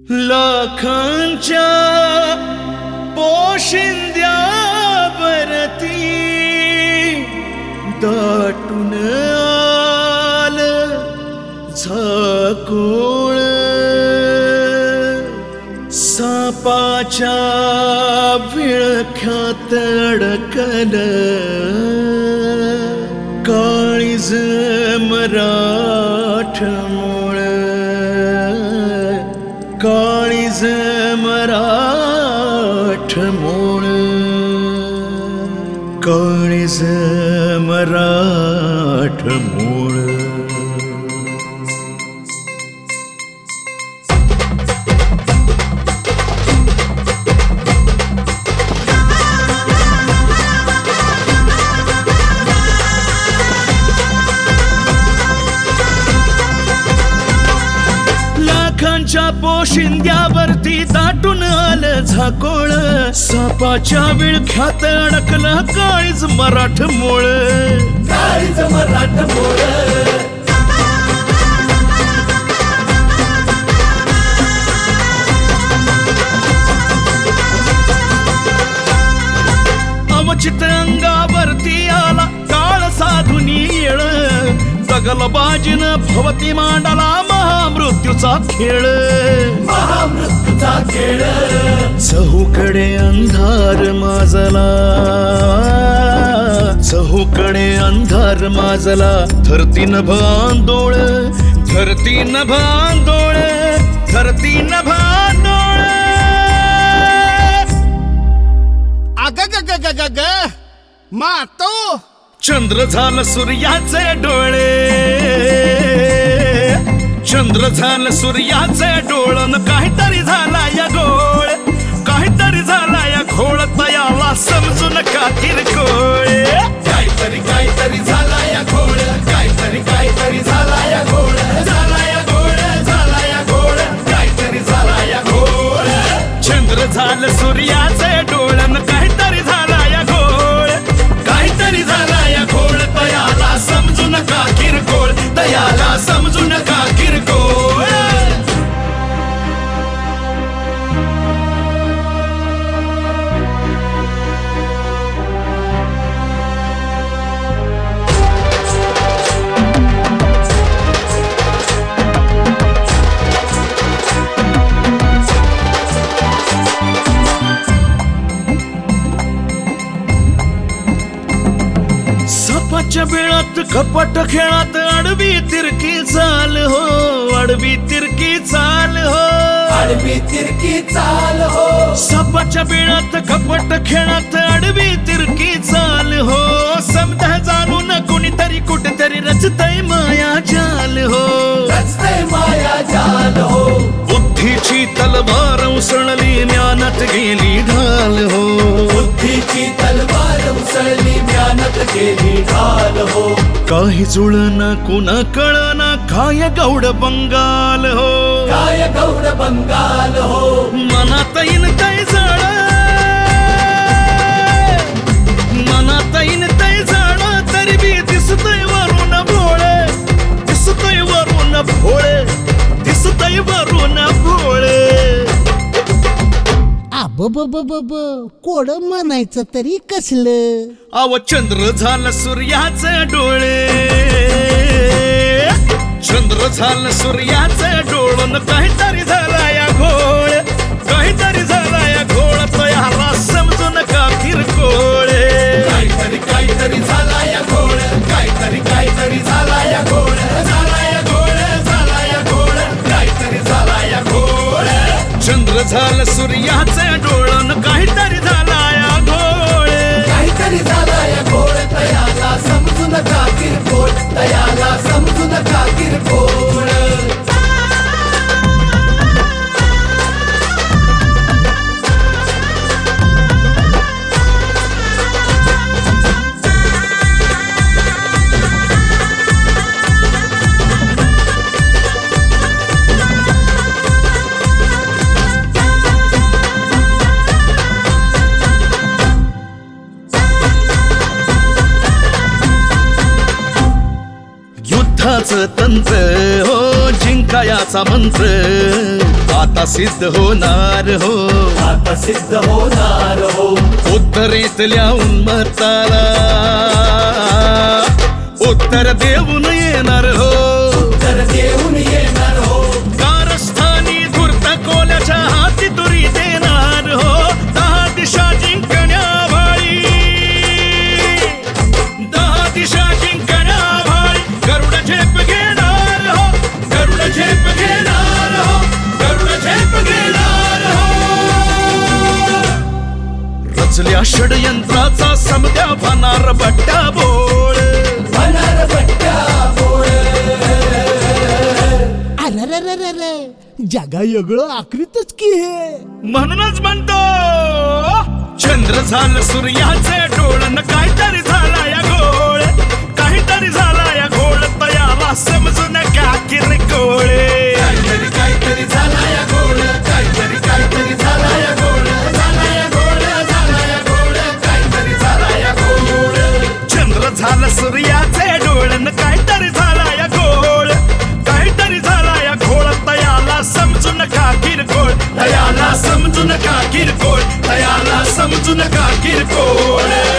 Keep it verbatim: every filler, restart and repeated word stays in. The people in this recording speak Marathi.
लाखांच्या पोशिंद्यावरती दाटून आलं झाकोळ, सापाच्या विळख्यात अडकलं काळीज मराठमोळ, काळीज मराठमोळ, काळीज मराठमोळ. लाखांच्या पोशिंद्यावरती दाटून आलं झाकोळ, सापाच्या विळख्यात अडकलं काळीज मराठमोळ, काळीज मराठमोळ. अवचित अंगावरती आला काळ साधुनी येळ, दगल बाजीन भवती मांडला महामृत्यूचा खेळ, महामृत्यूचा खेळ. चहूकडे अंधार माजला, चहूकडे अंधार माजला, धरती नभ आंदोळ, धरती नभ आंदोळ, धरती नभ आंदोळ. अग ग ग ग ग ग मातो चंद्र झालं सूर्याचे डोळे, चंद्र झालं सूर्याचे डोळन, काहीतरी झाला या घोळ, काहीतरी झाला या घोळ, तयाला समजू नका किरकोळ. काहीतरी काहीतरी झाला या घोळ, काहीतरी काहीतरी झाला या घोळ, झाला या घोळ, झाला या घोळ, काहीतरी झाला या घोळ. चंद्र झालं सूर्याचे डोळन, काहीतरी झाला या घोळ, काहीतरी झाला या घोळ, तयाला समजू नका किरकोळ, तयाला समजू नका किरकोळ. सापाच्या बिळात कपट खेळात आडवी तिरकी चाल हो, आडवी तिरकी चाल हो, आडवी तिरकी चाल हो. सापाच्या बिळात कपट खेळात आडवी तिरकी चाल हो, समजा जाणून कुणीतरी कुठेतरी रचतय माया जाल हो, रचतय माया जाल हो. बुद्धीची तलवार उसळली ज्ञानात गेली ढाल हो, बुद्धीची तलवार उसळली ज्ञानात गेली ढाल हो. काही जुळना कुणा कळना काय गौड बंगाल हो, काय गौड बंगाल हो. मनात येईन तै जळ, मनात येईन तै जळ, तरी बी दिसतय वरून भोळे, दिसतय वरून भोळे, दिसतय वरून भोळे. अब ब ब ब ब कोड म्हणायचं तरी कसलं. अव चंद्र झालं सूर्याचे डोळे, चंद्र झालं सूर्याचे डोळन, काहीतरी झाला या घोळ, काहीतरी झाला या घोळ, तयाला समजू नका किरकोळ. काहीतरी काहीतरी झाला या घोळ, काहीतरी काहीतरी झाला या घोळ, झाला या घोळ, झाला या घोळ, काहीतरी झाला या घोळ. चंद्र झालं सूर्याचे डोळन, काहीतरी झाला या घोळ, काहीतरी झाला या घोळ, तयाला समजू नका किरकोळ, तयाला समजू नका किरकोळ. युद्धाचं तंत्र हो जिंकायाचा मंत्र, आता सिद्ध होणार हो, आता सिद्ध होणार हो. उत्तरेतल्या उन्मत्ताला उत्तर देऊन येणार हो, तर देऊन येणार हो. कारस्थानी धूर्त कोल्याच्या हाती तुरी देणार हो. दहा दिशा जिंकण्या भाळी, दहा दिशा जिंकण्या भाळी गरुड झेप घेणार हो, गरुड झेप घेणार हो, गरुड झेप घेणार हो. रचल्या षडयंत्राचा समद्या भानार बट्ट्या बोळ, होणार बट्ट्या बोळ. अरे जगा वेगळं आकृतच की हे. म्हणूनच म्हणतो चंद्र झालं सूर्याचे डोळण, काहीतरी झाला या घोळ, काहीतरी झाला या घोळ. तयाला समजून का किरकोळे, काहीतरी काहीतरी झाला या घोळ, काहीतरी काहीतरी झाला या घोळ, झाला या घोळ, झाला या घोळ, काहीतरी झाला या घोळ. चंद्र झालं सूर्याचे डोळण, काहीतरी झाला या घोळ, काहीतरी झाला या घोळ. तयाला समजून का किरकोळ, तयाला समजून का किरकोळ, तयाला समजून का किरकोळ.